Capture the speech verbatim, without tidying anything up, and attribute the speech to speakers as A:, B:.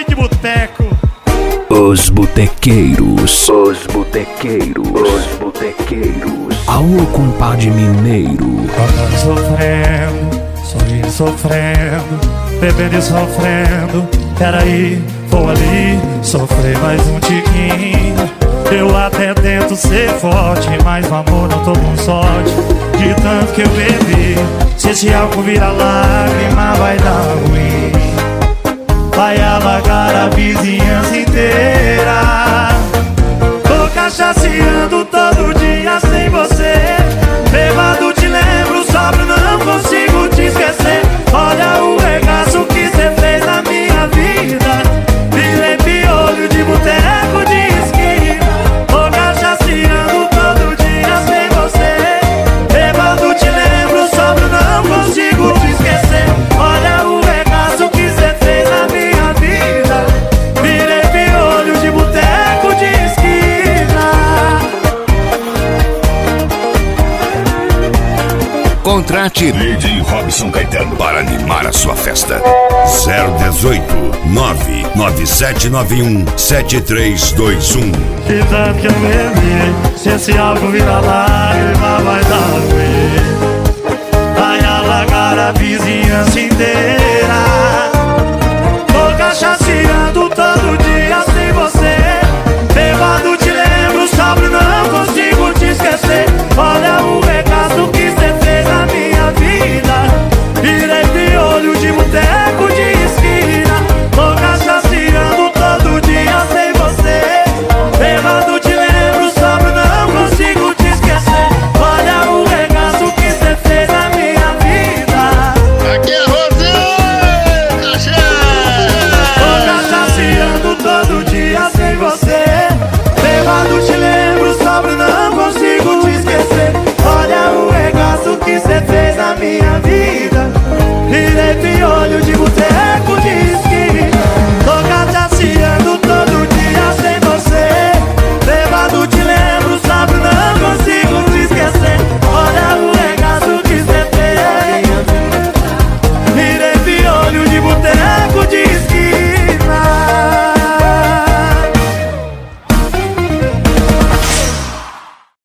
A: foi de boteco.
B: Os botequeiros, os botequeiros, os botequeiros. Alô, compadre mineiro.
A: Cantando sofrendo, sorrindo sofrendo, bebendo e sofrendo. Peraí, vou ali sofrer mais um tiquinho. Eu até tento ser forte, mas no amor não tô com sorte. De tanto que eu bebi, se esse álcool vira lágrima vai dar ruim. Vai alagar a vizinhança inteira. Tô cachaceando todo dia sem você. Bêbado te lembro, sóbrio não consigo te esquecer. Olha o regaço que cê fez na minha vida. Virei piolho de boteco de esquina. Tô cachaceando todo dia sem você. Bêbado te lembro, sóbrio não consigo te esquecer. Olha o regaço que cê fez na minha vida. Virei piolho de boteco de esquina.
C: Contrate D J Robson Caetano para animar a sua festa.
D: zero dezoito, nove nove sete nove um, sete três dois um.
A: De tanto que eu bebi, se esse álcool vira lágrima vai dar ruim. Vai alagar a vizinhança inteira.